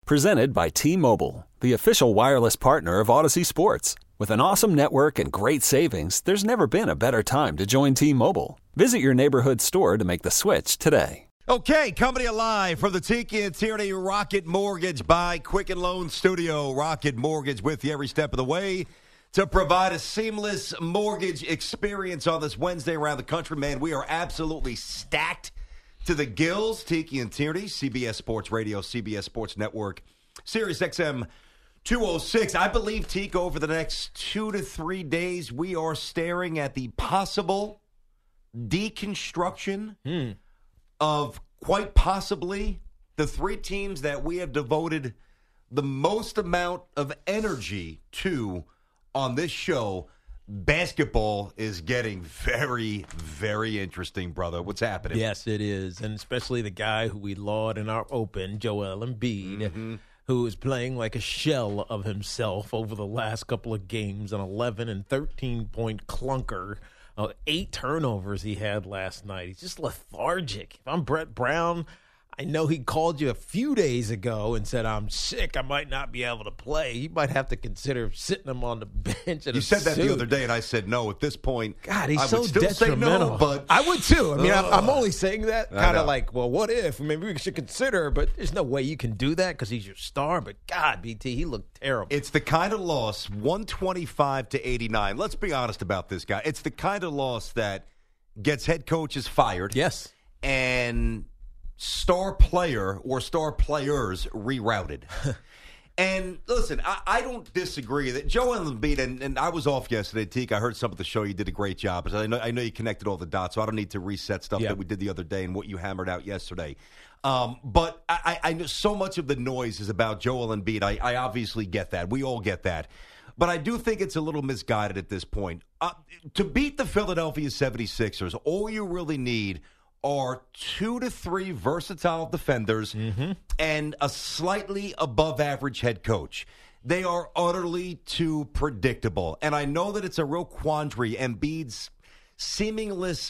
Presented by T-Mobile, the official wireless partner of Odyssey Sports. With an awesome network and great savings, there's never been a better time to join T-Mobile. Visit your neighborhood store to make the switch today. Okay, coming to you live from the Tiki and Tierney Rocket Mortgage by Quicken Loan Studio. Rocket Mortgage with you every step of the way to provide a seamless mortgage experience on this Wednesday around the country. Man, we are absolutely stacked to the gills. Tiki and Tierney, CBS Sports Radio, CBS Sports Network, Sirius XM 206. I believe, Tiki, over the next 2 to 3 days, we are staring at the possible deconstruction of quite possibly the three teams that we have devoted the most amount of energy to on this show. Basketball is getting very, very interesting, brother. What's happening? Yes, it is, and especially the guy who we laud in our open, Joel Embiid, who is playing like a shell of himself over the last couple of games, an 11 and 13-point clunker. 8 turnovers he had last night. He's just lethargic. If I'm Brett Brown, I know he called you a few days ago and said, I'm sick, I might not be able to play. He might have to consider sitting him on the bench. You said that the other day, and I said no. At this point, God, he's I so would still detrimental. say no, but I would too. I mean, I'm only saying that kind of like, well, what if? Maybe we should consider, but there's no way you can do that because he's your star. But God, BT, he looked terrible. It's the kind of loss, 125-89. Let's be honest about this guy. It's the kind of loss that gets head coaches fired. Yes. And star player or star players rerouted. And listen, I don't disagree that Joel Embiid, and I was off yesterday, Teak. I heard some of the show. You did a great job. I know you connected all the dots, so I don't need to reset stuff that we did the other day and what you hammered out yesterday. But I know so much of the noise is about Joel Embiid. I obviously get that. We all get that. But I do think it's a little misguided at this point. To beat the Philadelphia 76ers, all you really need are 2 to 3 versatile defenders and a slightly above average head coach. They are utterly too predictable. And I know that it's a real quandary. Embiid's seemingly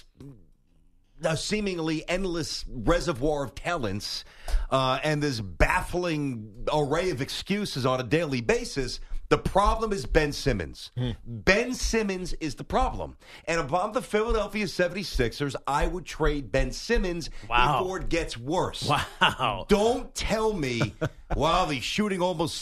endless reservoir of talents and this baffling array of excuses on a daily basis. The problem is Ben Simmons. Ben Simmons is the problem. And if I'm the Philadelphia 76ers, I would trade Ben Simmons before it gets worse. Wow. Don't tell me, he's shooting almost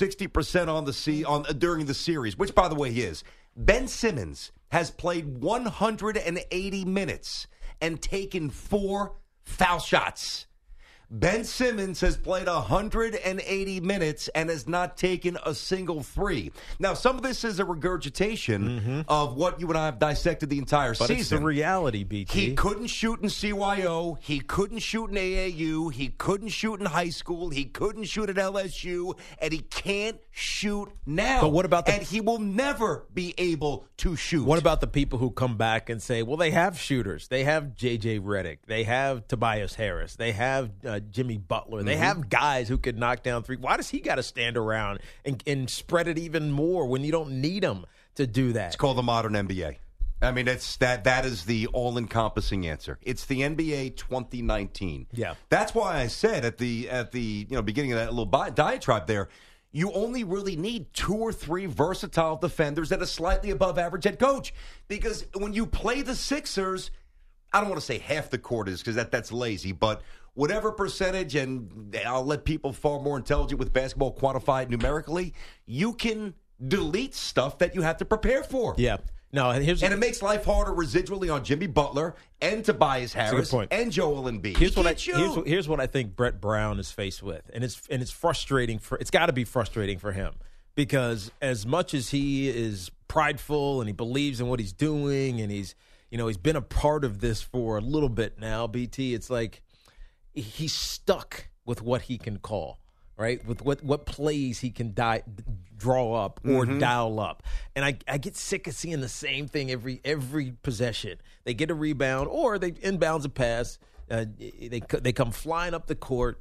60% during the series, which, by the way, he is. Ben Simmons has played 180 minutes and taken 4 foul shots. Ben Simmons has played 180 minutes and has not taken a single 3. Now, some of this is a regurgitation of what you and I have dissected the entire season. But it's the reality, BT. He couldn't shoot in CYO. He couldn't shoot in AAU. He couldn't shoot in high school. He couldn't shoot at LSU. And he can't shoot now. But what about and he will never be able to shoot. What about the people who come back and say, well, they have shooters. They have J.J. Redick. They have Tobias Harris. They have Jimmy Butler. They have guys who could knock down 3. Why does he got to stand around and spread it even more when you don't need him to do that? It's called the modern NBA. I mean, that is the all-encompassing answer. It's the NBA 2019. Yeah. That's why I said at the beginning of that little diatribe there, you only really need 2 or 3 versatile defenders and a slightly above average head coach. Because when you play the Sixers, I don't want to say half the court is because that's lazy, but whatever percentage, and I'll let people far more intelligent with basketball quantify it numerically, you can delete stuff that you have to prepare for. Yeah. No, and it makes life harder residually on Jimmy Butler and Tobias Harris and Joel Embiid. Here's what I think Brett Brown is faced with, and it's frustrating it's got to be frustrating for him because as much as he is prideful and he believes in what he's doing and he's been a part of this for a little bit now, BT, it's like he's stuck with what he can call. Right, with what plays he can draw up or dial up, and I get sick of seeing the same thing every possession. They get a rebound or they inbounds a pass. They come flying up the court.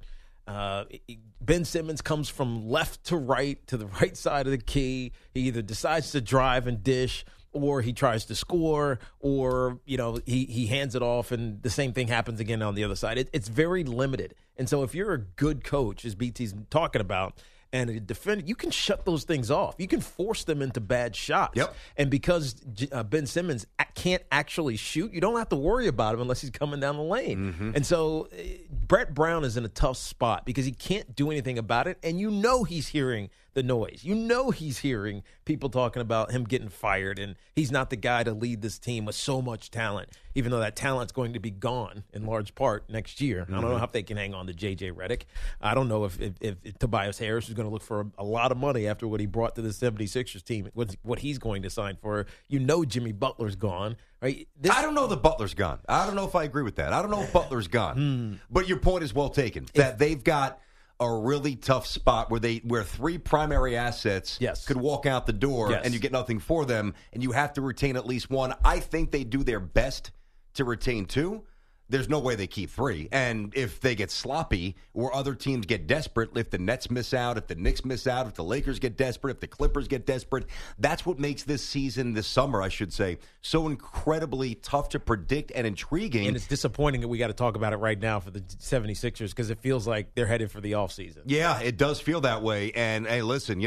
Ben Simmons comes from left to the right side of the key. He either decides to drive and dish, or he tries to score, or he hands it off, and the same thing happens again on the other side. It's very limited. And so if you're a good coach, as BT's talking about, and a defender, you can shut those things off. You can force them into bad shots. Yep. And because Ben Simmons can't actually shoot, you don't have to worry about him unless he's coming down the lane. Mm-hmm. And so Brett Brown is in a tough spot because he can't do anything about it, and you know he's hearing the noise. You know he's hearing people talking about him getting fired, and he's not the guy to lead this team with so much talent, even though that talent's going to be gone in large part next year. Mm-hmm. I don't know if they can hang on to J.J. Redick. I don't know if Tobias Harris is going to look for a lot of money after what he brought to the 76ers team, what he's going to sign for. You know Jimmy Butler's gone. Right? I don't know that Butler's gone. I don't know if I agree with that. I don't know if Butler's gone. But your point is well taken, that they've got a really tough spot where three primary assets could walk out the door and you get nothing for them, and you have to retain at least one. I think they do their best to retain two. There's no way they keep three. And if they get sloppy or other teams get desperate, if the Nets miss out, if the Knicks miss out, if the Lakers get desperate, if the Clippers get desperate, that's what makes this season, this summer, I should say, so incredibly tough to predict and intriguing. And it's disappointing that we got to talk about it right now for the 76ers because it feels like they're headed for the offseason. Yeah, it does feel that way. And, hey, listen,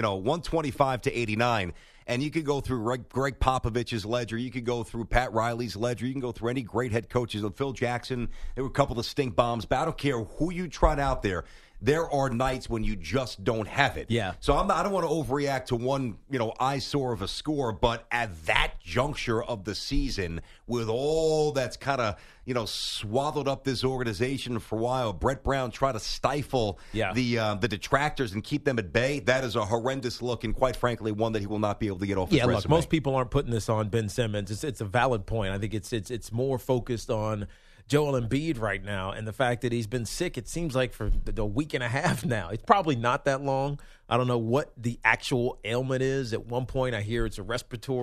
125 to 89. And you could go through Greg Popovich's ledger. You could go through Pat Riley's ledger. You can go through any great head coaches. Phil Jackson, there were a couple of stink bombs. But I don't care who you trot out there. There are nights when you just don't have it. Yeah. So I don't want to overreact to one, eyesore of a score. But at that juncture of the season, with all that's kind of, swaddled up this organization for a while, Brett Brown tried to stifle the detractors and keep them at bay. That is a horrendous look, and quite frankly, one that he will not be able to get off his resume. Look, most people aren't putting this on Ben Simmons. It's a valid point. I think it's more focused on Joel Embiid right now, and the fact that he's been sick, it seems like for a week and a half now. It's probably not that long. I don't know what the actual ailment is. At one point, I hear it's a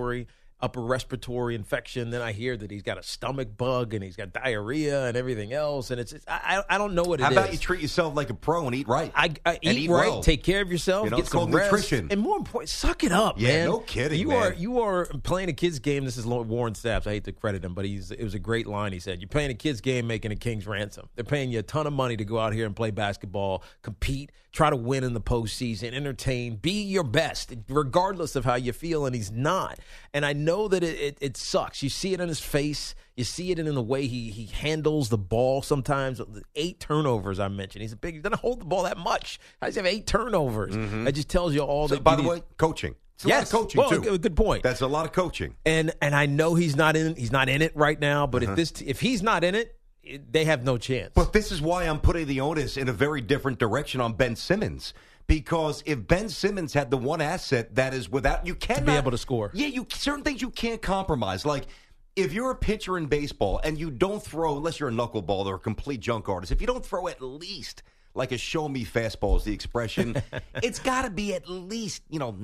upper respiratory infection. Then I hear that he's got a stomach bug and he's got diarrhea and everything else. And I don't know what it is. How about you treat yourself like a pro and eat right? Eat right, well. Take care of yourself, get some rest, nutrition. and more important, suck it up, yeah, man. No kidding, man. You are playing a kid's game. This is Warren Sapp. I hate to credit him, but it was a great line he said. You're playing a kid's game, making a king's ransom. They're paying you a ton of money to go out here and play basketball, compete, try to win in the postseason, entertain, be your best, regardless of how you feel, and he's not. And I know that it sucks. You see it in his face. You see it in the way he handles the ball sometimes. 8 turnovers, I mentioned. He doesn't hold the ball that much. How does he have 8 turnovers? That just tells you all that. By the way, coaching. It's a lot of coaching, too. Good point. That's a lot of coaching. And I know he's not in it right now, but if he's not in it, they have no chance. But this is why I'm putting the onus in a very different direction on Ben Simmons. Because if Ben Simmons had the one asset that is without, you cannot be able to score. Yeah, certain things you can't compromise. Like if you're a pitcher in baseball and you don't throw, unless you're a knuckleballer or a complete junk artist, if you don't throw at least like a show me fastball is the expression, it's got to be at least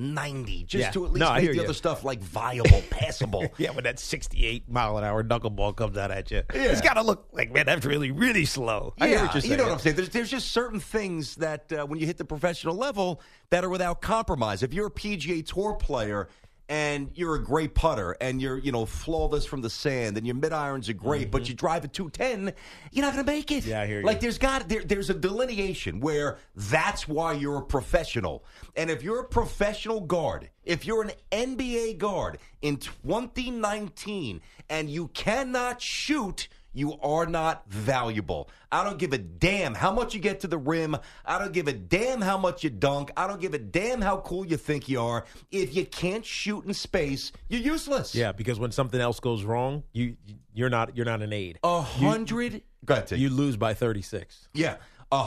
90 just to at least make the other stuff like viable, passable. Yeah, when that 68-mile-an-hour knuckleball comes out at you, it's got to look like, man, that's really, really slow. I hear what you're saying. You know what I'm saying? There's just certain things that when you hit the professional level that are without compromise. If you're a PGA Tour player and you're a great putter and you're, flawless from the sand and your mid-irons are great, but you drive a 210, you're not going to make it. Yeah, I hear you. Like there's a delineation where that's why you're a professional. And if you're a professional guard, if you're an NBA guard in 2019 and you cannot shoot, you are not valuable. I don't give a damn how much you get to the rim. I don't give a damn how much you dunk. I don't give a damn how cool you think you are. If you can't shoot in space, you're useless. Yeah, because when something else goes wrong, you're not an aid. 100. Go ahead, Tim. You lose by 36. Yeah,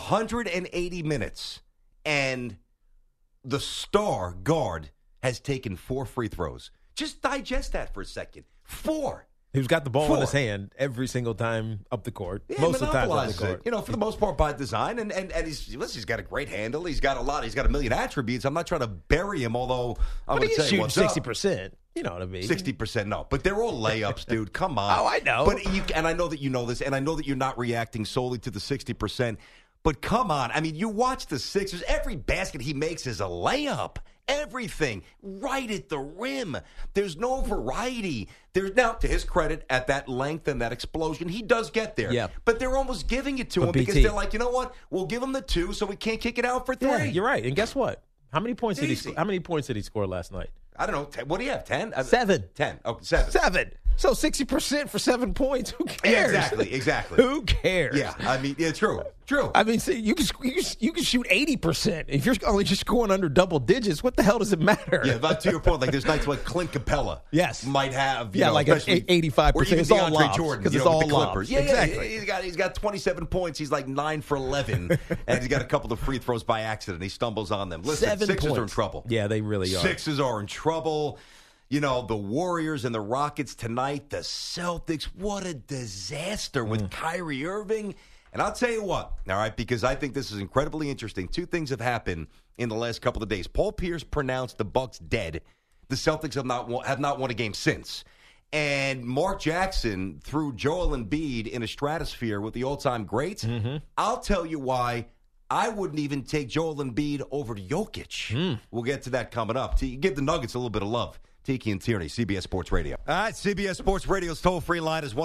180 minutes, and the star guard has taken 4 free throws. Just digest that for a second. 4. Who's got the ball in his hand every single time up the court. Yeah, most of the time up the court. For the most part by design. And he's got a great handle. He's got a million attributes. I'm not trying to bury him, although I'm going to tell you what's 60%. You know what I mean? 60%, no. But they're all layups, dude. Come on. Oh, I know. But and I know that you know this, and I know that you're not reacting solely to the 60%. But come on. I mean, you watch the Sixers. Every basket he makes is a layup. Everything right at the rim. There's no variety. Now, to his credit, at that length and that explosion, he does get there. Yeah. But they're almost giving it to him because they're like, you know what? We'll give him the 2 so we can't kick it out for 3. Yeah, you're right. And guess what? How many points did he Easy. score? How many points did he score last night? I don't know. What do you have? 10? 7. 10. Oh, 7. 7. So 60% for 7 points. Who cares? Yeah, exactly. Who cares? Yeah, I mean, yeah, true. I mean, see, you can shoot 80%. If you're only just scoring under double digits, what the hell does it matter? Yeah, but to your point, like there's nights like Clint Capella. Yes. Might have. Like an 85%. Or even It's all DeAndre lobs, Jordan. because You it's know, all with the lobs. Clippers. Yeah, Exactly. He's got 27 points. He's like 9 for 11. And he's got a couple of free throws by accident. He stumbles on them. Listen, 7 Sixers points. are in trouble. Yeah, they really are. Sixers are in trouble. You know, the Warriors and the Rockets tonight, the Celtics, what a disaster with Kyrie Irving. And I'll tell you what, all right, because I think this is incredibly interesting. 2 things have happened in the last couple of days. Paul Pierce pronounced the Bucks dead. The Celtics have not won a game since. And Mark Jackson threw Joel Embiid in a stratosphere with the all-time greats. I'll tell you why I wouldn't even take Joel Embiid over to Jokic. We'll get to that coming up. To give the Nuggets a little bit of love. Tiki and Tierney, CBS Sports Radio. All right, CBS Sports Radio's toll-free line is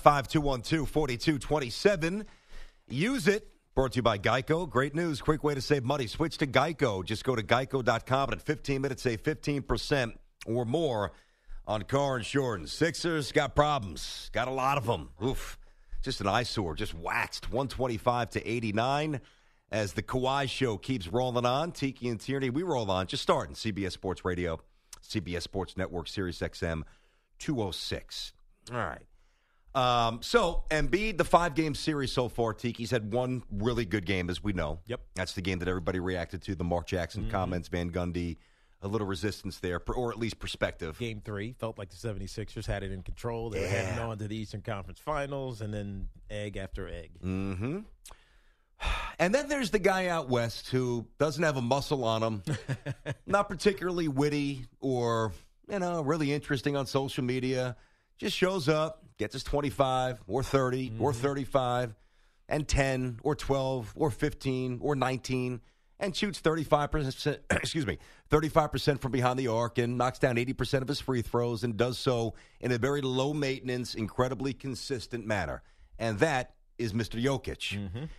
1-855-212-4227. Use it. Brought to you by Geico. Great news. Quick way to save money. Switch to Geico. Just go to geico.com and in 15 minutes, save 15% or more on car insurance. Sixers got problems. Got a lot of them. Oof. Just an eyesore. Just waxed. 125-89 as the Kawhi show keeps rolling on. Tiki and Tierney, we roll on. Just starting CBS Sports Radio. CBS Sports Network, Sirius XM 206. All right. So, Embiid, the 5-game series so far, Tiki's had one really good game, as we know. Yep. That's the game that everybody reacted to, the Mark Jackson comments, Van Gundy, a little resistance there, or at least perspective. Game 3 felt like the 76ers had it in control. They were heading on to the Eastern Conference Finals, and then egg after egg. Mm-hmm. And then there's the guy out west who doesn't have a muscle on him, not particularly witty or, really interesting on social media, just shows up, gets his 25 or 30 or 35 and 10 or 12 or 15 or 19 and shoots 35% from behind the arc and knocks down 80% of his free throws and does so in a very low maintenance, incredibly consistent manner. And that is Mr. Jokic.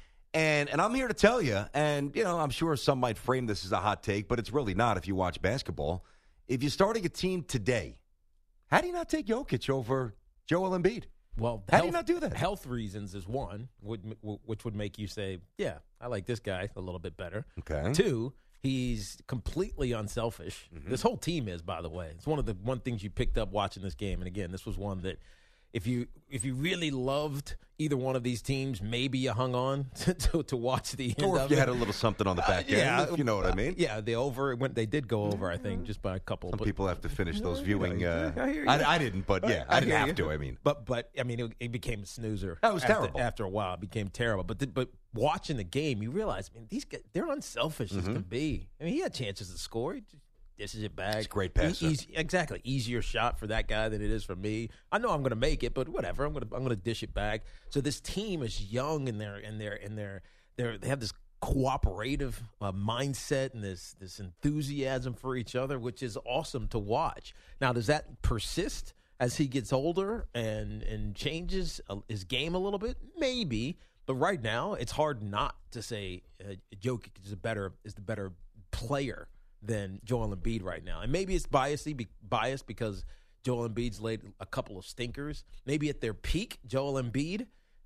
And I'm here to tell you, and, I'm sure some might frame this as a hot take, but it's really not if you watch basketball. If you're starting a team today, how do you not take Jokic over Joel Embiid? Well, how do you not do that? Health reasons is one, which would make you say, yeah, I like this guy a little bit better. Okay. 2, he's completely unselfish. This whole team is, by the way. It's one of the things you picked up watching this game. And, again, this was one that if you really loved either one of these teams, maybe you hung on to watch the end Or of if you it. had a little something on the back end, if you know what I mean. Yeah, they did go over, I think, just by a couple. Some people have to finish those viewing. I hear you. I didn't, but yeah, I didn't have to. I mean, but I mean, it became a snoozer. That was terrible. After a while, it became terrible. But watching the game, you realize, these guys, they're unselfish as can be. I mean, he had chances to score. He just dishes it back. It's a great passer. Exactly, easier shot for that guy than it is for me. I know I'm going to make it, but whatever. I'm going to dish it back. So this team is young and they have this cooperative mindset and this enthusiasm for each other, which is awesome to watch. Now, does that persist as he gets older and changes his game a little bit? Maybe, but right now it's hard not to say Jokic is the better player than Joel Embiid right now. And maybe it's biased because Joel Embiid's laid a couple of stinkers. Maybe at their peak, Joel Embiid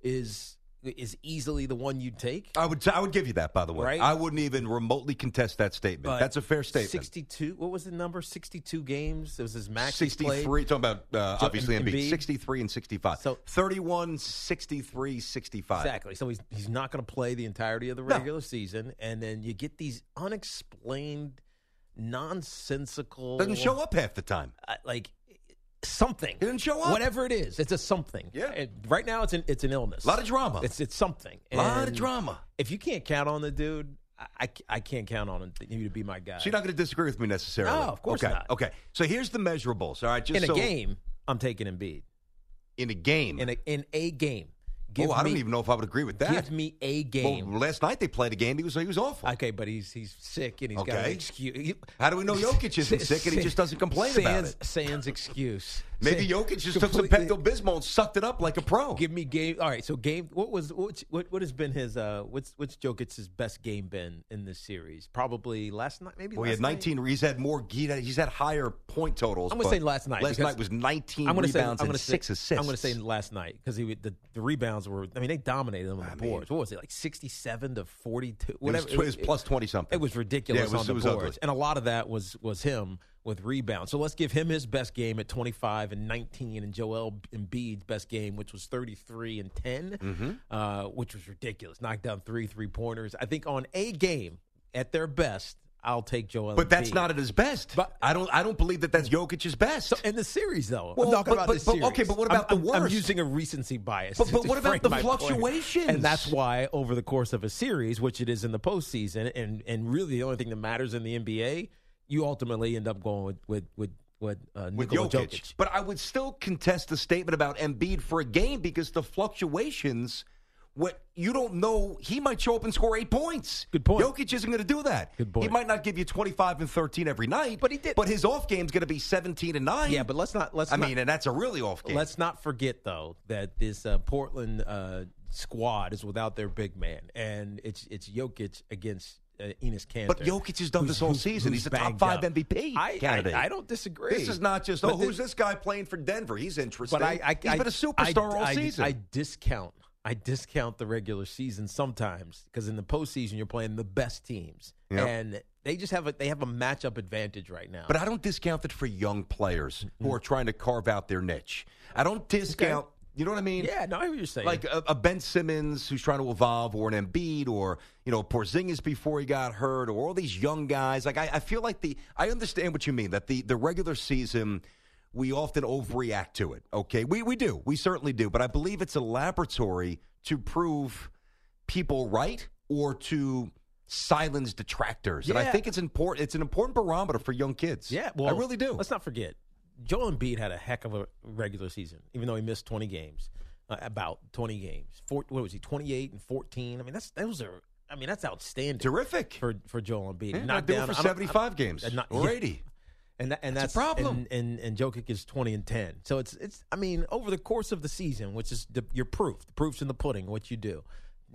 is easily the one you'd take. I would give you that, by the way. Right? I wouldn't even remotely contest that statement. But that's a fair statement. 62, what was the number? 62 games? It was his max 63, talking about obviously Embiid. 63 and 65. So 31, 63, 65. Exactly. So he's not going to play the entirety of the regular season. And then you get these unexplained, nonsensical. Doesn't show up half the time. Something. It didn't show up. Whatever it is, it's a something. Yeah. And right now, it's an illness. A lot of drama. It's something. A lot of And drama. If you can't count on the dude, I can't count on you to be my guy. So you're not going to disagree with me necessarily? No, of course not. Okay. So here's the measurables. All right. Just in a game, I'm taking Embiid. In a game. In a game. I don't even know if I would agree with that. Give me a game. Well, last night they played a game. He was awful. Okay, but he's sick and he's got an excuse. How do we know Jokic isn't sick and he just doesn't complain about it? Sans excuse. Maybe Jokic just took some Pepto-Bismol and sucked it up like a pro. Give me game. All right, so game. What has been his? What's Jokic's best game been in this series? Probably last night. Maybe. Well, he had 19. He's had more. He's had higher point totals. I'm going to say last night. Last night was 19 rebounds and 6 assists. I'm going to say last night because the rebounds were. I mean, they dominated them on the boards. What was it, like 67 to 42? Whatever. It was plus 20 something. It was ridiculous on the boards, ugly. And a lot of that was him with rebounds. So let's give him his best game at 25 and 19, and Joel Embiid's best game, which was 33 and 10, which was ridiculous. Knocked down 3 3-pointers. I think on a game at their best, I'll take Joel Embiid. But that's not at his best. But I don't believe that's Jokic's best. So in the series, though. Well, I'm talking about the series. Okay, but what about the worst? I'm using a recency bias. But what about the fluctuations? And that's why over the course of a series, which it is in the postseason, and really the only thing that matters in the NBA, you ultimately end up going with Nikola Jokic. But I would still contest the statement about Embiid for a game because the fluctuations, what you don't know, he might show up and score 8 points. Good point. Jokic isn't going to do that. Good point. He might not give you 25 and 13 every night, but he did. But his off game's going to be 17 and 9. Yeah, but let's not. And that's a really off game. Let's not forget though that this Portland squad is without their big man, and it's Jokic against Enes Kanter. But Jokic has done this all season. He's a top 5 MVP candidate. I don't disagree. This is not just, who's this guy playing for Denver? He's interesting. But he's been a superstar all season. I discount the regular season sometimes because in the postseason you're playing the best teams, and they just have a matchup advantage right now. But I don't discount it for young players who are trying to carve out their niche. I don't discount. Okay. You know what I mean? Yeah, no, I hear what you're saying. Like a Ben Simmons who's trying to evolve, or an Embiid, or Porzingis before he got hurt, or all these young guys. Like I feel like I understand what you mean, that the regular season, we often overreact to it. Okay, we do, we certainly do. But I believe it's a laboratory to prove people right or to silence detractors. Yeah. And I think it's important. It's an important barometer for young kids. Yeah, well, I really do. Let's not forget. Joel Embiid had a heck of a regular season, even though he missed 20 games, about 20 games. What was he, 28 and 14? I mean, that's outstanding. Terrific. For Joel Embiid. Yeah, not doing for 75 games or 80. And that's a problem. And Jokic is 20 and 10. So it's I mean, over the course of the season, which is your proof. The proof's in the pudding, what you do.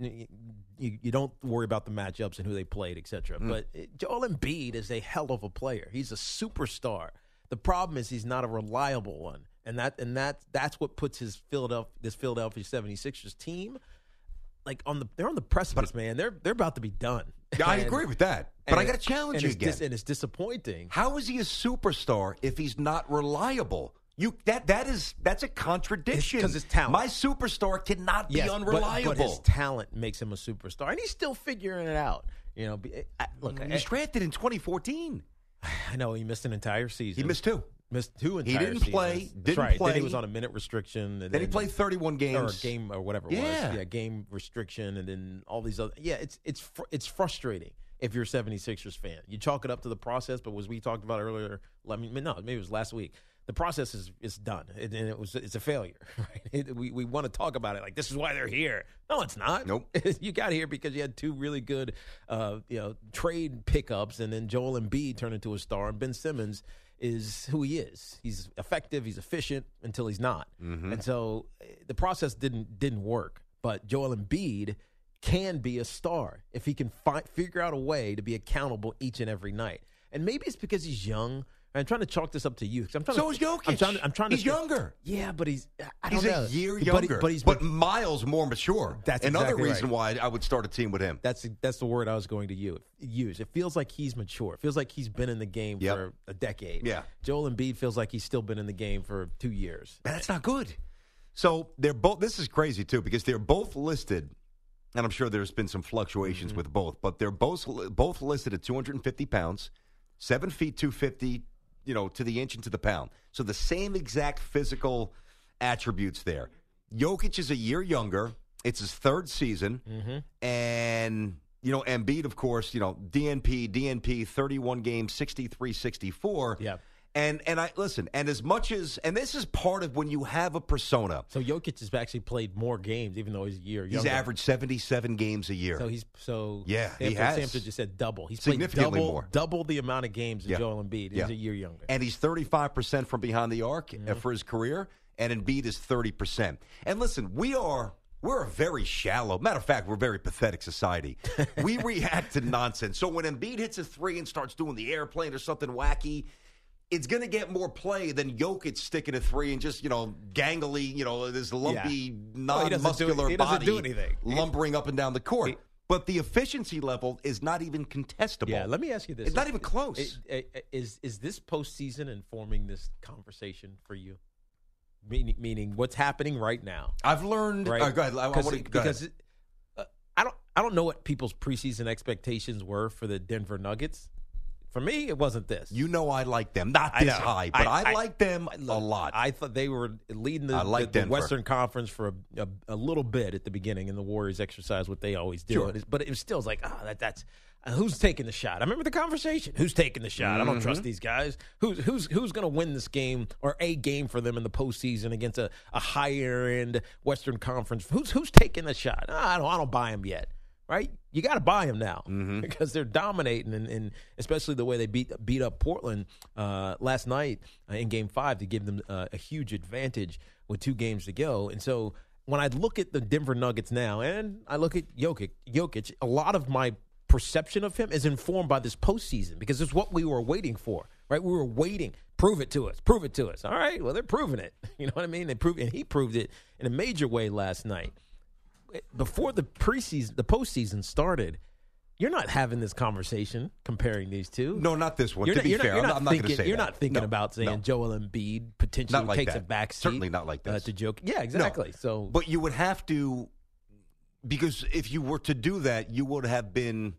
You don't worry about the matchups and who they played, et cetera. But Joel Embiid is a hell of a player. He's a superstar. The problem is he's not a reliable one, and that's what puts this Philadelphia 76ers team they're on the precipice, man. They're about to be done. Yeah, I agree with that, but I got to challenge you again. And it's disappointing. How is he a superstar if he's not reliable? That's a contradiction. Because his talent. My superstar cannot be unreliable. But his talent makes him a superstar, and he's still figuring it out. Look, he was drafted in 2014. I know he missed an entire season. He missed 2. Missed 2 entire seasons. He didn't play. Then he was on a minute restriction. And then he played 31 games. Or a game or whatever it was. Yeah, game restriction, and then all these other. Yeah, it's frustrating if you're a 76ers fan. You chalk it up to the process, but as we talked about earlier, maybe it was last week. The process is done, and it's a failure. Right? We want to talk about it like this is why they're here. No, it's not. Nope. You got here because you had 2 really good, trade pickups, and then Joel Embiid turned into a star, and Ben Simmons is who he is. He's effective, he's efficient until he's not, and so the process didn't work. But Joel Embiid can be a star if he can figure out a way to be accountable each and every night. And maybe it's because he's young. I'm trying to chalk this up to youth. So is Jokic. I'm trying to. He's younger. Yeah, but he's a year younger. But miles more mature. That's another reason why I would start a team with him. That's the word I was going to use. It feels like he's mature. It feels like he's been in the game for a decade. Yeah. Joel Embiid feels like he's still been in the game for 2 years. That's not good. So they're both. This is crazy too because they're both listed, and I'm sure there's been some fluctuations with both, but they're both listed at 250 pounds, 7 feet 250. To the inch and to the pound. So the same exact physical attributes there. Jokic is a year younger. It's his 3rd season. And, Embiid, of course, DNP, 31 games, 63-64. Yeah. And I listen, and as much as, and this is part of when you have a persona. So Jokic has actually played more games, even though he's a year younger. He's averaged 77 games a year. Yeah, he has. Samson just said double. He's significantly played more. Double the amount of games as Joel Embiid. He's a year younger. And he's 35% from behind the arc for his career, and Embiid is 30%. And listen, we're a very shallow, matter of fact, we're a very pathetic society. We react to nonsense. So when Embiid hits a three and starts doing the airplane or something wacky, it's going to get more play than Jokic sticking a three and just, gangly, this lumpy, non-muscular body lumbering up and down the court. But the efficiency level is not even contestable. Yeah, let me ask you this. It's not even close. Is this postseason informing this conversation for you? Meaning what's happening right now? I've learned. Right? Go ahead. Because I don't know what people's preseason expectations were for the Denver Nuggets. For me, it wasn't this. I like them. Not this high, but I like them a lot. I thought they were leading the Western Conference for a little bit at the beginning, and the Warriors exercised what they always do. Sure. But it still was like, that's who's taking the shot? I remember the conversation. Who's taking the shot? I don't trust these guys. Who's going to win this game or a game for them in the postseason against a higher end Western Conference? Who's taking the shot? I don't buy them yet. Right, you got to buy them now because they're dominating, and especially the way they beat up Portland last night in Game 5 to give them a huge advantage with 2 games to go. And so when I look at the Denver Nuggets now, and I look at Jokic, a lot of my perception of him is informed by this postseason because it's what we were waiting for. Right, we were waiting. Prove it to us. Prove it to us. All right, well they're proving it. You know what I mean? And he proved it in a major way last night. Before the postseason started, you're not having this conversation comparing these two. No, not this one. To be fair, I'm not going to say you're not thinking about saying Joel Embiid potentially takes a back seat. Certainly not like this. To joke. Yeah, exactly. No. But you would have to, because if you were to do that, you would have been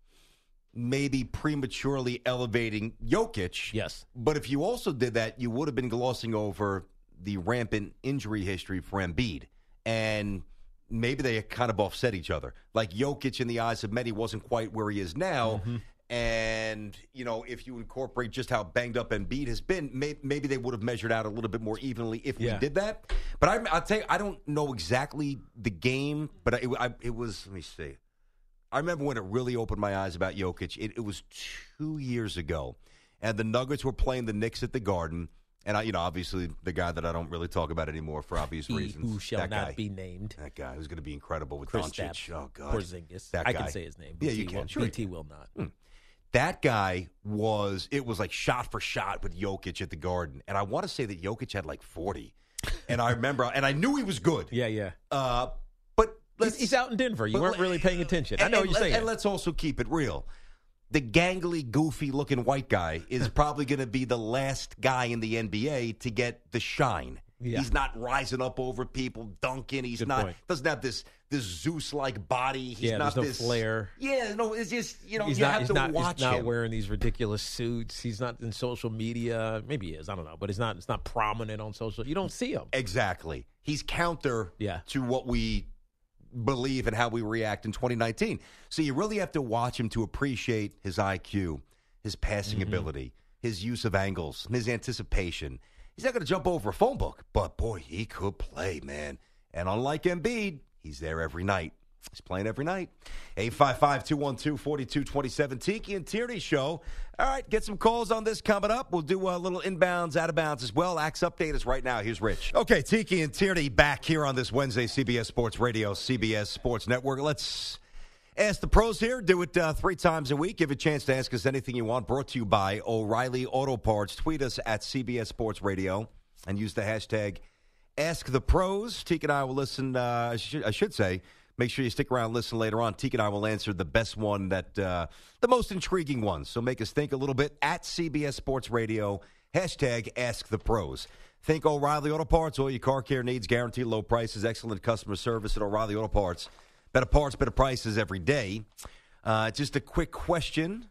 maybe prematurely elevating Jokic. Yes. But if you also did that, you would have been glossing over the rampant injury history for Embiid. And maybe they kind of offset each other. Like Jokic, in the eyes of many, wasn't quite where he is now. And, if you incorporate just how banged up Embiid has been, maybe they would have measured out a little bit more evenly if we did that. But I'll tell you, I don't know exactly the game, but it was, let me see. I remember when it really opened my eyes about Jokic. It was 2 years ago, and the Nuggets were playing the Knicks at the Garden. And, obviously, the guy that I don't really talk about anymore for obvious reasons. Who shall not be named. That guy who's going to be incredible with Kristaps Doncic. Oh, God. Porzingis. That I guy. can say his name. Yeah, you can. Sure. BT will not. That guy it was like shot for shot with Jokic at the Garden. And I want to say that Jokic had like 40. And I remember, and I knew he was good. Yeah. But he's out in Denver. You weren't really paying attention. I know what you're saying. And let's also keep it real. The gangly, goofy-looking white guy is probably going to be the last guy in the NBA to get the shine. Yeah. He's not rising up over people, dunking. He's doesn't have this Zeus-like body. He's not there's no flair. Yeah, no, it's just, he's you have to watch him. He's not wearing these ridiculous suits. He's not in social media. Maybe he is. I don't know. But it's not prominent on social. You don't see him. Exactly. He's counter to what we believe and how we react in 2019. So you really have to watch him to appreciate his IQ, his passing ability, his use of angles, his anticipation. He's not going to jump over a phone book, but boy, he could play, man. And unlike Embiid, he's there every night. He's playing every night. 855-212-4227, Tiki and Tierney Show. All right, get some calls on this coming up. We'll do a little inbounds, out of bounds as well. Axe update is right now. Here's Rich. Okay, Tiki and Tierney back here on this Wednesday, CBS Sports Radio, CBS Sports Network. Let's ask the pros here. Do it 3 times a week. Give a chance to ask us anything you want. Brought to you by O'Reilly Auto Parts. Tweet us at CBS Sports Radio and use the hashtag AskThePros. Tiki and I will listen, I should say. Make sure you stick around and listen later on. Tiki and I will answer the best one, the most intriguing ones. So make us think a little bit at CBS Sports Radio, hashtag AskThePros. Think O'Reilly Auto Parts. All your car care needs, guaranteed low prices, excellent customer service at O'Reilly Auto Parts. Better parts, better prices every day. Just a quick question.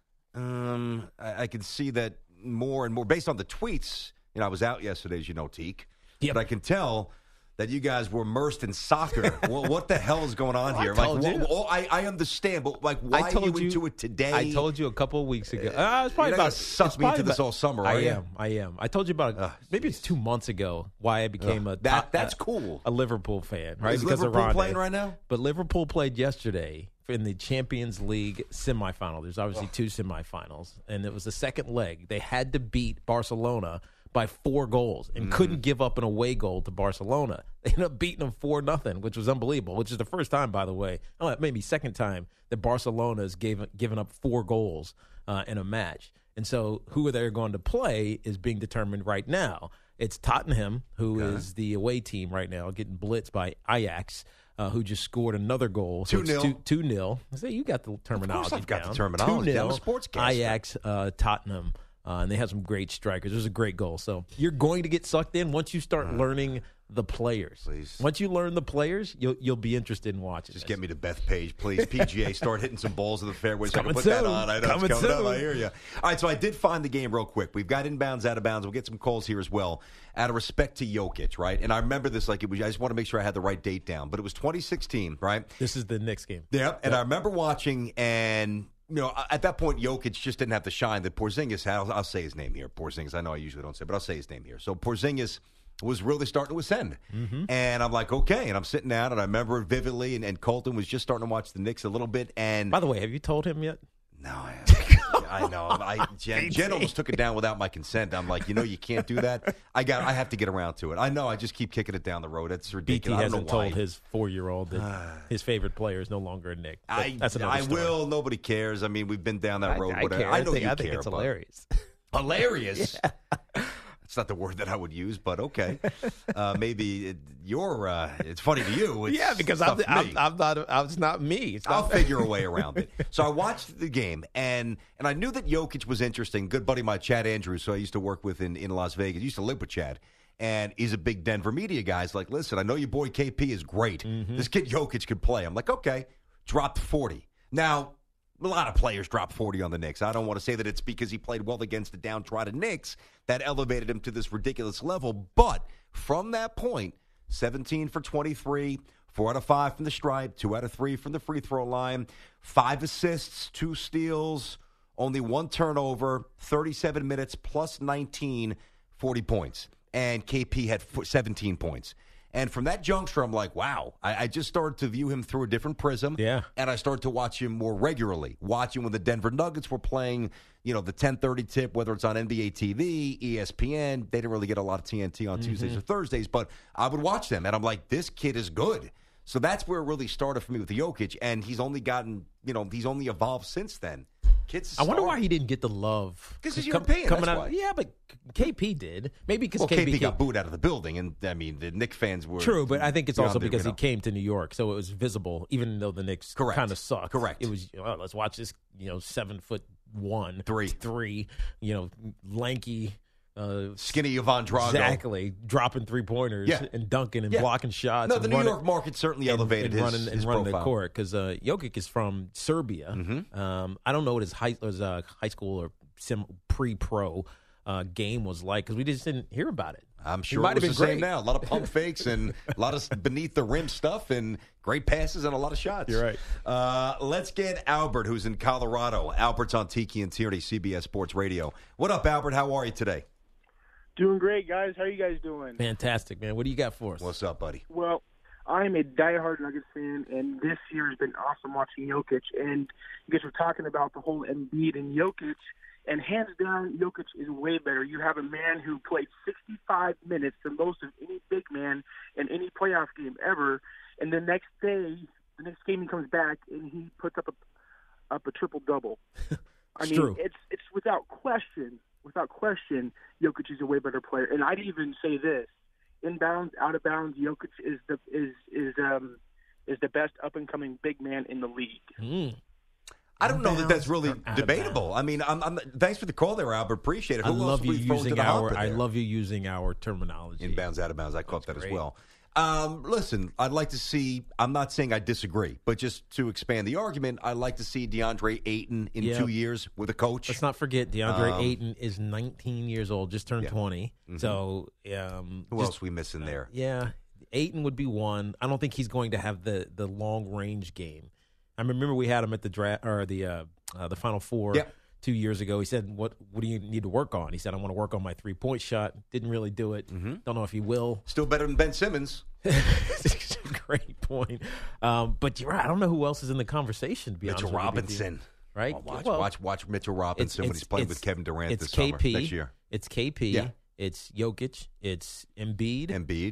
I can see that more and more, based on the tweets. I was out yesterday, as you know, Teak. Yep. But I can tell that you guys were immersed in soccer. Well, what the hell is going on here? I understand, but why are you into it today? I told you a couple of weeks ago. It's probably about suck me into this all summer. I am. I told you about maybe it's 2 months ago why I became that's cool. A Liverpool fan, right? Is because Liverpool of Ronde. playing right now? But Liverpool played yesterday in the Champions League semifinal. There's obviously 2 semifinals, and it was the second leg. They had to beat Barcelona by 4 goals and couldn't give up an away goal to Barcelona. They ended up beating them 4-0, which was unbelievable, which is the first time, by the way, maybe second time that Barcelona has given up 4 goals in a match. And so who they're going to play is being determined right now. It's Tottenham, who is the away team right now, getting blitzed by Ajax, who just scored another goal. So 2-0. 2-0. I say you got the terminology. Of course I've got down. the terminology. 2-0, I'm a sportscaster. Ajax, Tottenham. And they have some great strikers. There's a great goal. So you're going to get sucked in once you start learning the players. Please. Once you learn the players, you'll be interested in watching. Just get me to Bethpage, please. PGA, start hitting some balls in the fairways. So I can put soon. that on. I know Coming it's coming soon. up. I hear you. All right, so I did find the game real quick. We've got inbounds, out of bounds. We'll get some calls here as well. Out of respect to Jokic, right? And I remember this like it was. I just want to make sure I had the right date down. But it was 2016, right? This is the Knicks game. Yeah, and I remember watching and. At that point, Jokic just didn't have the shine that Porzingis had. I'll say his name here. Porzingis. I know I usually don't say, but I'll say his name here. So Porzingis was really starting to ascend. And I'm like, okay. And I'm sitting down, and I remember it vividly. And Colton was just starting to watch the Knicks a little bit. And by the way, have you told him yet? No, I know. Jen almost took it down without my consent. I'm like, you can't do that. I have to get around to it. I know. I just keep kicking it down the road. It's ridiculous. BT hasn't told his 4-year-old that his favorite player is no longer a Knick. That's another story. Will. Nobody cares. I mean, we've been down that road. I care. I know I you think care. it's hilarious. Hilarious. Yeah. It's not the word that I would use, but okay. Maybe it's funny to you. It's because it's not me. I'll figure a way around it. So I watched the game, and I knew that Jokic was interesting. Good buddy of mine, Chad Andrews, who I used to work with in Las Vegas. I used to live with Chad. And he's a big Denver media guy. He's like, listen, I know your boy KP is great. This kid Jokic could play. I'm like, okay, dropped 40. Now, a lot of players drop 40 on the Knicks. I don't want to say that it's because he played well against the downtrodden Knicks that elevated him to this ridiculous level. But from that point, 17 for 23, 4 out of 5 from the stripe, 2 out of 3 from the free throw line, 5 assists, 2 steals, only 1 turnover, 37 minutes plus 19, 40 points. And KP had 17 points. And from that juncture, I'm like, wow. I just started to view him through a different prism. Yeah. And I started to watch him more regularly. Watching when the Denver Nuggets were playing, the 10:30 tip, whether it's on NBA TV, ESPN. They didn't really get a lot of TNT on Tuesdays or Thursdays, but I would watch them. And I'm like, this kid is good. So that's where it really started for me with Jokic. And he's only gotten, he's only evolved since then. I wonder why he didn't get the love. Because he's European, coming that's out. why. Yeah, but KP did. Maybe because KP got booed out of the building, and I mean the Knicks fans were true. But I think it's also because he came to New York, so it was visible, even though the Knicks kind of sucked. Correct. It was let's watch this. 7'1", 3, lanky. Skinny Ivan Drago. Exactly. Dropping 3-pointers and dunking and blocking shots. No, the New York market certainly elevated his running profile. the court because Jokic is from Serbia. I don't know what his high school or pre-pro game was like because we just didn't hear about it. I'm sure it was the same now. A lot of pump fakes and a lot of beneath-the-rim stuff and great passes and a lot of shots. You're right. Let's get Albert, who's in Colorado. Albert's on Tiki and Tierney, CBS Sports Radio. What up, Albert? How are you today? Doing great, guys. How are you guys doing? Fantastic, man. What do you got for us? What's up, buddy? Well, I'm a diehard Nuggets fan, and this year has been awesome watching Jokic. And you guys were talking about the whole Embiid and Jokic, and hands down, Jokic is way better. You have a man who played 65 minutes, the most of any big man in any playoff game ever, and the next day, the next game he comes back, and he puts up a triple-double. I mean, true. It's without question. Without question, Jokic is a way better player. And I'd even say this: inbounds, out of bounds, Jokic is the best up and coming big man in the league. I don't know that that's really debatable. I mean, I'm thanks for the call there, Albert. Appreciate it. I love you using our terminology. Inbounds, out of bounds. I caught that as well. Listen, I'd like to see, I'm not saying I disagree, but just to expand the argument, I'd like to see DeAndre Ayton in 2 years with a coach. Let's not forget, DeAndre Ayton is 19 years old, just turned 20. So, who else we missing there? Ayton would be one. I don't think he's going to have the long range game. I remember we had him at the draft or the Final Four 2 years ago. He said, "What do you need to work on?" He said, "I want to work on my 3-point shot." Didn't really do it. Don't know if he will. Still better than Ben Simmons. Great point. But you're right. I don't know who else is in the conversation. To be Mitchell honest with Robinson. you, right? Watch Mitchell Robinson when he's playing with Kevin Durant this summer next year. It's KP. Yeah. It's Jokic. It's Embiid.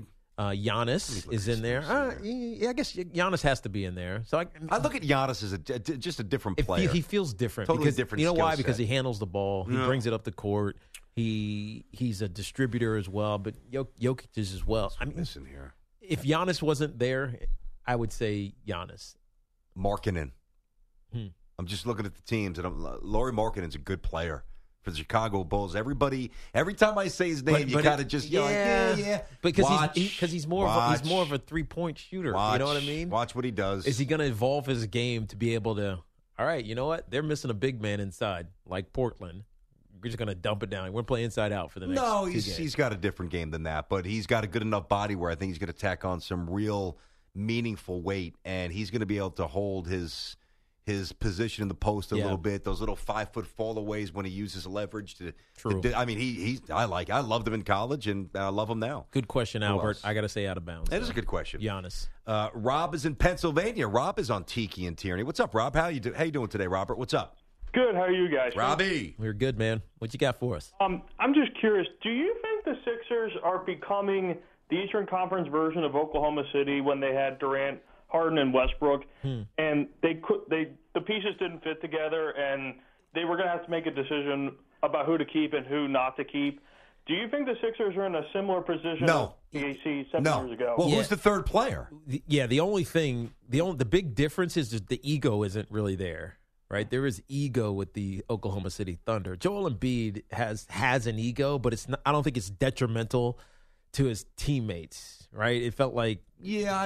Giannis is in there. Yeah, I guess Giannis has to be in there. So I look at Giannis as just a different player. He feels different. Totally because, different. You know why? Set. Because he handles the ball. He brings it up the court. He's a distributor as well. But Jokic is as well. I mean, listen here. If Giannis wasn't there, I would say Giannis. Markkanen. I'm just looking at the teams, and Lauri Markkanen's a good player for the Chicago Bulls. Every time I say his name, you kind of just yeah. Because he's more of a 3-point shooter. You know what I mean? Watch what he does. Is he going to evolve his game to be able to? All right, you know what? They're missing a big man inside, like Portland. We're just going to dump it down. We're going to play inside out for the next. No, he's got a different game than that, but he's got a good enough body where I think he's going to tack on some real meaningful weight, and he's going to be able to hold his position in the post a little bit. Those little 5-foot fallaways when he uses leverage to. True. I mean, I loved him in college, and I love him now. Good question, Albert. I got to say out of bounds. That is a good question. Giannis. Rob is in Pennsylvania. Rob is on Tiki and Tierney. What's up, Rob? How you doing today, Robert? What's up? Good. How are you guys? Robbie. We're good, man. What you got for us? I'm just curious. Do you think the Sixers are becoming the Eastern Conference version of Oklahoma City when they had Durant, Harden, and Westbrook, and the pieces didn't fit together, and they were going to have to make a decision about who to keep and who not to keep? Do you think the Sixers are in a similar position as PAC 7 years ago? Well, who's the third player? The big difference is that the ego isn't really there. Right, there is ego with the Oklahoma City Thunder. Joel Embiid has an ego, but it's not. I don't think it's detrimental to his teammates. Right, it felt like I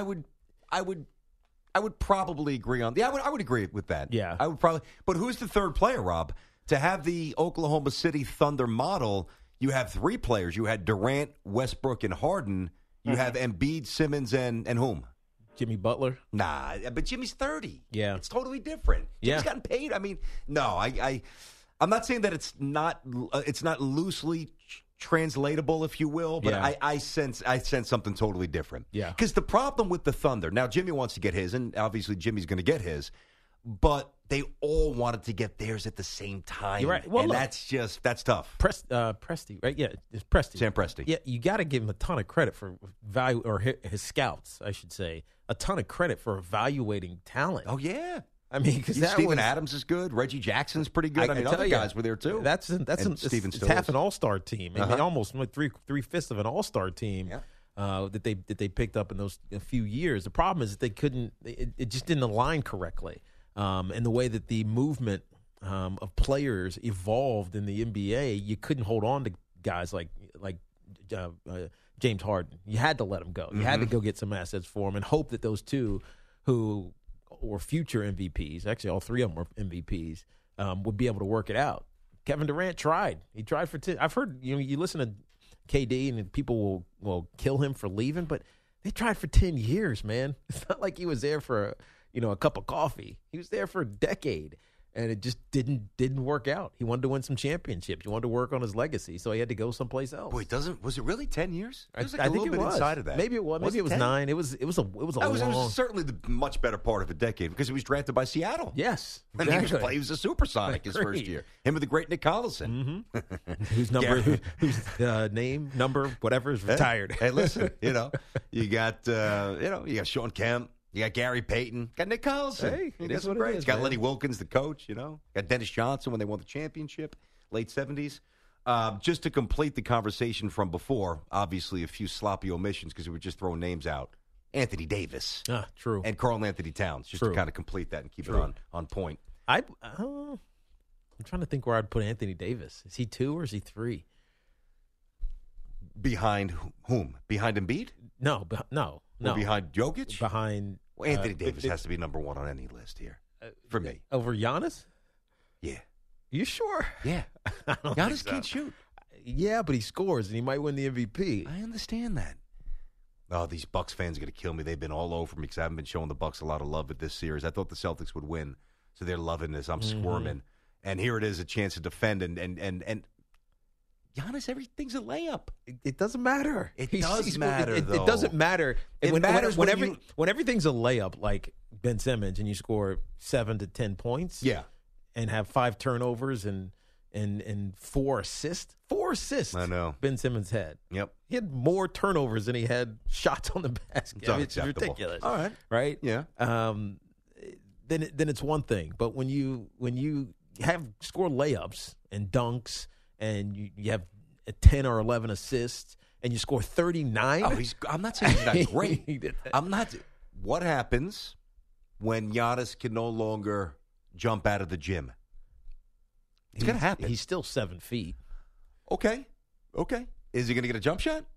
would probably agree on. Yeah, I would agree with that. Yeah, I would probably. But who's the third player, Rob? To have the Oklahoma City Thunder model, you have 3 players. You had Durant, Westbrook, and Harden. You have Embiid, Simmons, and whom? Jimmy Butler? Nah, but Jimmy's 30. Yeah. It's totally different. Jimmy's gotten paid. I mean, no, I'm not saying that it's not loosely translatable, if you will, but I sense something totally different. Yeah. Because the problem with the Thunder, now Jimmy wants to get his, and obviously Jimmy's going to get his, but they all wanted to get theirs at the same time. You're right. Well, and look, that's tough. Presti, right? Yeah, it's Presti. Sam Presti. Yeah, you got to give him a ton of credit for value, or his scouts, I should say, a ton of credit for evaluating talent. Oh yeah. I mean, because Steven Adams is good. Reggie Jackson's pretty good. I mean, other guys were there too. That's it's half an all-star team. I mean, almost like 3/5 of an all-star team that they picked up in those a few years. The problem is that they couldn't. It just didn't align correctly. And the way that the movement of players evolved in the NBA, you couldn't hold on to guys like James Harden. You had to let him go. You had to go get some assets for him and hope that those two who were future MVPs, actually all 3 of them were MVPs, would be able to work it out. Kevin Durant tried. He tried for 10. I've heard, you listen to KD and people will kill him for leaving, but they tried for 10 years, man. It's not like he was there for a cup of coffee. He was there for a decade, and it just didn't work out. He wanted to win some championships. He wanted to work on his legacy, so he had to go someplace else. Boy, was it really 10 years? It was like I a think little bit inside of that. Maybe it was. Maybe it was 9. It was a long. It was certainly the much better part of a decade because he was drafted by Seattle. Yes, exactly. exactly. He was a supersonic his first year. Him with the great Nick Collison, whose name, number, whatever is retired. Hey, listen, you got Sean Kemp. You got Gary Payton. Got Nick Collison. Hey, that's what great. You got Lenny Wilkins, the coach, Got Dennis Johnson when they won the championship, late 70s. Just to complete the conversation from before, obviously a few sloppy omissions because we were just throwing names out. Anthony Davis. True. And Karl Anthony Towns, just to kind of complete that and keep it on point. I'm trying to think where I'd put Anthony Davis. Is he 2 or is he 3? Behind whom? Behind Embiid? No. Or behind Jokic? Behind Anthony Davis has to be number 1 on any list here for me. Over Giannis? Yeah. You sure? Yeah. Giannis can't shoot. Yeah, but he scores and he might win the MVP. I understand that. Oh, these Bucks fans are going to kill me. They've been all over me because I haven't been showing the Bucks a lot of love at this series. I thought the Celtics would win, so they're loving this. I'm squirming. And here it is, a chance to defend. And Giannis, everything's a layup. It doesn't matter. It does matter, though. It doesn't matter. It matters when when everything's a layup, like Ben Simmons, and you score 7 to 10 points. Yeah. And have 5 turnovers and 4 assists. 4 assists. I know. Ben Simmons had. Yep. He had more turnovers than he had shots on the basket. It's unacceptable. It's ridiculous. All right. Right? Yeah. Then it's one thing. But when you have score layups and dunks and you have 10 or 11 assists and you score 39. I'm not saying he's not great. I'm not. What happens when Giannis can no longer jump out of the gym? It's going to happen. He's still 7 feet. Okay. Is he going to get a jump shot?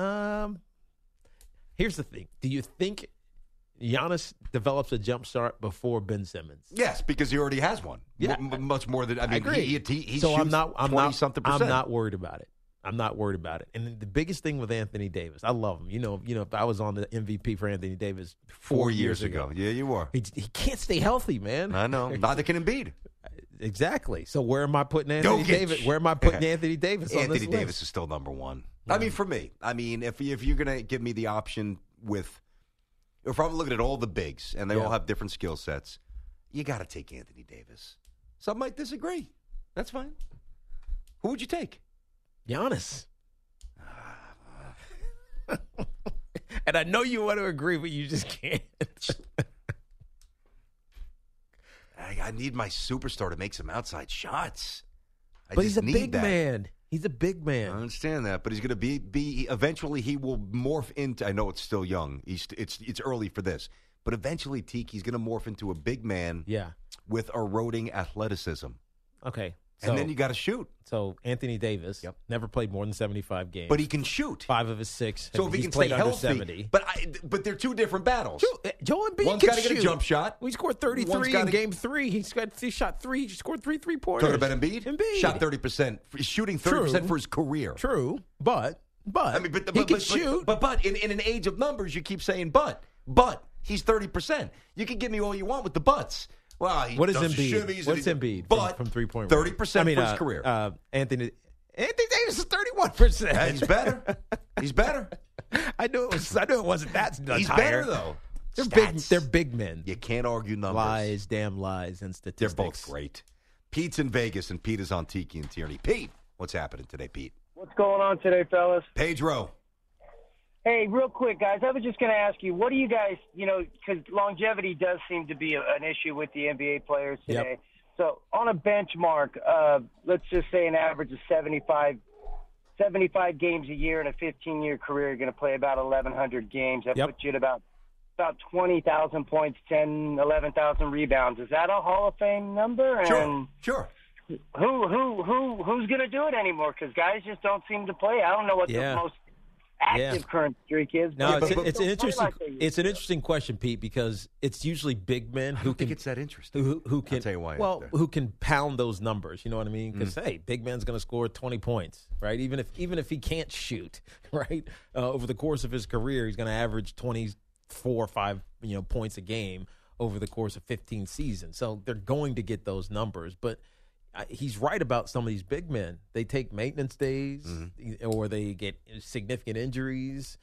Here's the thing. Do you think Giannis develops a jump shot before Ben Simmons? Yes, because he already has one. Yeah. Much more than, I agree. He so shoots I'm not 20-something%. I'm not worried about it. And the biggest thing with Anthony Davis, I love him. You know, if I was on the MVP for Anthony Davis 4 years ago. Yeah, you were. He can't stay healthy, man. I know. Neither can Embiid. Exactly. So where am I putting Anthony Davis? Where am I putting Anthony Davis on this list? Anthony Davis is still number one. I mean, for me. I mean, if you're going to give me the option with – if I'm looking at all the bigs and they all have different skill sets, you got to take Anthony Davis. Some might disagree. That's fine. Who would you take? Giannis. And I know you want to agree, but you just can't. I need my superstar to make some outside shots. But he's a big man. He's a big man. I understand that, but he's going to be eventually he will morph into. I know it's still young. It's early for this, but eventually Tiki's going to morph into a big man. Yeah. With eroding athleticism. Okay. And then you got to shoot. So Anthony Davis never played more than 75 games. But he can shoot. 5 of his 6. So if he can played stay under healthy. 70. But they're two different battles. Joel Embiid One's got to get a jump shot. He scored 33 in Game 3. He shot 3. He scored 3 3-pointers. Talking about Embiid? Embiid shot 30%. Shooting 30% for his career. True, but I mean, he can shoot. But in an age of numbers, you keep saying but he's 30%. You can give me all you want with the buts. Well, what is Embiid? What's Embiid from 3-point? 30% for his career. Anthony Davis is 31%. Yeah, he's better. He's better. I knew it wasn't that much He's higher. better though. They're big men. You can't argue numbers. Damn lies, and statistics. They're both great. Pete's in Vegas, and Pete is on Tiki and Tierney. Pete, what's happening today, Pete? What's going on today, fellas? Pedro. Hey, real quick, guys, I was just going to ask you, what do you guys, because longevity does seem to be an issue with the NBA players today. Yep. So on a benchmark, let's just say an average of 75 games a year in a 15-year career, you're going to play about 1,100 games. That puts you at about 20,000 points, 11,000 rebounds. Is that a Hall of Fame number? Sure. Who's going to do it anymore? Because guys just don't seem to play. I don't know what the most active current streak is. No, it's an interesting question, Pete, because it's usually big men who think it's that interesting. Who can I'll tell you why. Well, who can pound those numbers? You know what I mean? Because hey, big man's going to score 20 points, right? Even if he can't shoot, right? Over the course of his career, he's going to average 24 or 5 points a game over the course of 15 seasons. So they're going to get those numbers, but. He's right about some of these big men. They take maintenance days, or they get significant injuries,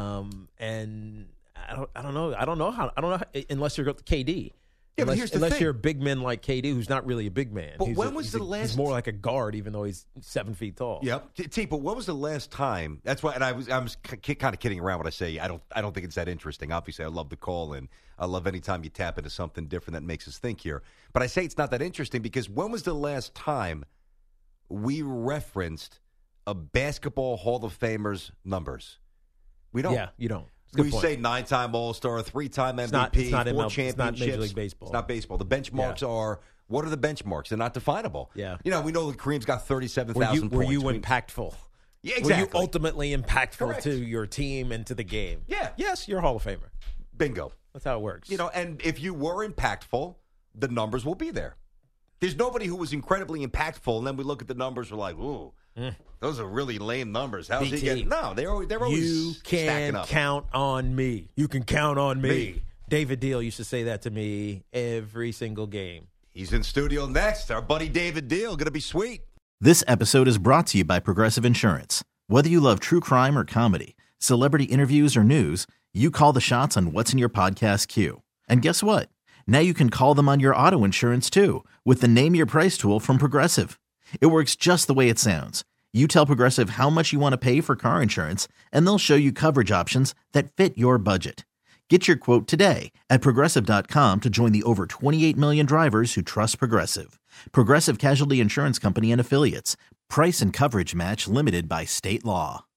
and I don't know how unless you're KD. Yeah, but here's the unless thing. you're a big man like KD, who's not really a big man. But when was the last? He's more like a guard, even though he's 7 feet tall. Yep. T. But when was the last time? That's why. And I was kind of kidding around when I say I don't think it's that interesting. Obviously, I love the call and I love any time you tap into something different that makes us think here. But I say it's not that interesting because when was the last time we referenced a basketball Hall of Famer's numbers? We don't. Yeah, you don't. We say 9-time All-Star, 3-time MVP, it's not 4 MLB, championships. It's not Major League Baseball. It's not baseball. The benchmarks are, what are the benchmarks? They're not definable. Yeah. We know that Kareem's got 37,000 points. Were you impactful? Yeah, exactly. Were you ultimately impactful Correct. to your team and to the game? Yeah. Yes, you're a Hall of Famer. Bingo. That's how it works. And if you were impactful, the numbers will be there. There's nobody who was incredibly impactful, and then we look at the numbers, we're like, ooh, Those are really lame numbers. How's BT. he getting? No, they're always stacking up. You can count on me. You can count on me. David Deal used to say that to me every single game. He's in studio next. Our buddy David Deal, going to be sweet. This episode is brought to you by Progressive Insurance. Whether you love true crime or comedy, celebrity interviews or news, you call the shots on what's in your podcast queue. And guess what? Now you can call them on your auto insurance too with the Name Your Price tool from Progressive. It works just the way it sounds. You tell Progressive how much you want to pay for car insurance, and they'll show you coverage options that fit your budget. Get your quote today at Progressive.com to join the over 28 million drivers who trust Progressive. Progressive Casualty Insurance Company and Affiliates. Price and coverage match limited by state law.